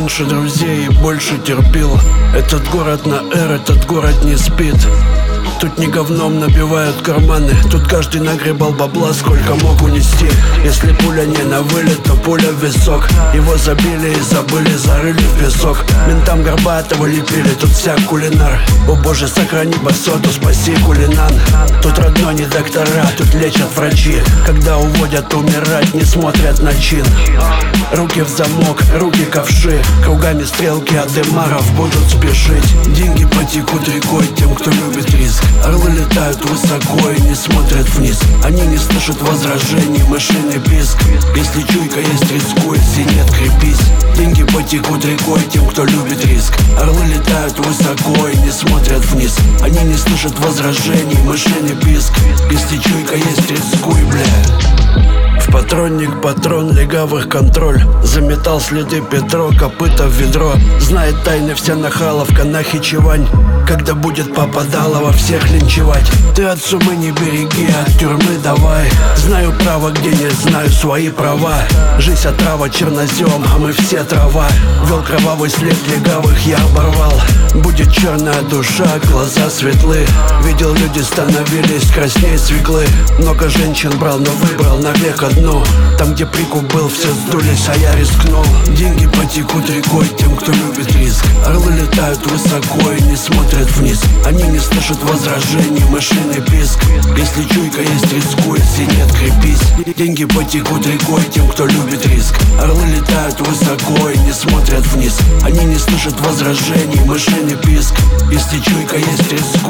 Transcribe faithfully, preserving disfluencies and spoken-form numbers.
меньше друзей и больше терпил. Этот город на «Р», этот город не спит. Тут не говном набивают карманы, тут каждый нагребал бабла, сколько мог унести. Если пуля не на вылет, то пуля в висок. Его забили и забыли, зарыли в песок. Ментам Горбатова лепили, тут вся кулинар. О боже, сохрани басоту, спаси кулинан. Тут родной не доктора, тут лечат врачи. Когда уводят умирать, не смотрят на чин. Руки в замок, руки ковши. Кругами стрелки от демаров будут спешить. Деньги потекут рекой тем, кто любит риск. Орлы летают высоко и не смотрят вниз. Они не слышат возражений, мышиный писк. Если чуйка есть, рискуй, если нет, крепись. Деньги потекут рекой тем, кто любит риск. Орлы летают высоко и не смотрят вниз. Они не слышат возражений, мышиный писк. Если чуйка есть, рискуй, бля. В патронник патрон, легавых контроль. Заметал следы Петро, копыта в ведро. Знает тайны вся нахаловка, нахичевань. Когда будет попадалово всех линчевать. Ты от сумы не береги, от тюрьмы давай. Знаю право, где не знаю свои права. Жизнь отрава, чернозем, а мы все трава. Вел кровавый след легавых, я оборвал. Будет черная душа, глаза светлы. Видел, люди становились краснее свеклы. Много женщин брал, но выбрал навек одну. Там, где прикуп был, все сдулись, а я рискнул. Деньги потекут рекой тем, кто любит риск. Орлы летают высоко и не смотрят вниз. Они не слышат возражений, мышиный писк. Если чуйка есть, рискуй, если нет, крепись. Деньги потекут рекой тем, кто любит риск. Орлы летают высоко и не смотрят вниз. Они не слышат возражений, мышиный писк. Если чуйка есть, рискуй.